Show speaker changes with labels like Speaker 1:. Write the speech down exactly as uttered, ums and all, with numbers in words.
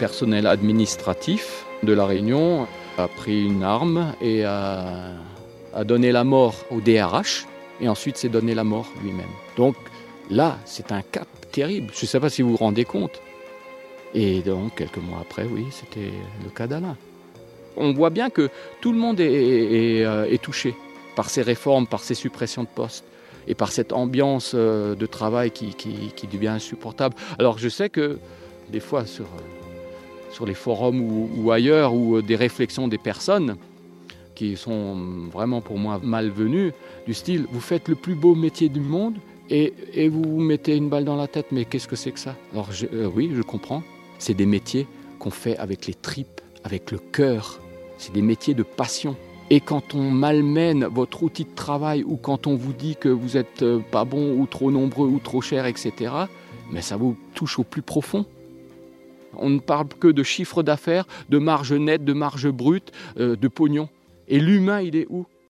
Speaker 1: personnel administratif de La Réunion a pris une arme et a, a donné la mort au D R H et ensuite s'est donné la mort lui-même. Donc là, c'est un cas terrible. Je ne sais pas si vous vous rendez compte. Et donc, quelques mois après, oui, c'était le cas d'Alain. On voit bien que tout le monde est, est, est, est touché par ces réformes, par ces suppressions de postes et par cette ambiance de travail qui, qui, qui devient insupportable. Alors je sais que des fois sur, sur les forums ou, ou ailleurs, ou des réflexions des personnes qui sont vraiment pour moi malvenues, du style « vous faites le plus beau métier du monde et, et vous vous mettez une balle dans la tête, mais qu'est-ce que c'est que ça ?» Alors je, euh, oui, je comprends, c'est des métiers qu'on fait avec les tripes, avec le cœur, c'est des métiers de passion. Et quand on malmène votre outil de travail ou quand on vous dit que vous n'êtes pas bon ou trop nombreux ou trop cher, et cetera, mais ça vous touche au plus profond. On ne parle que de chiffre d'affaires, de marge nette, de marge brute, euh, de pognon. Et l'humain, il est où ?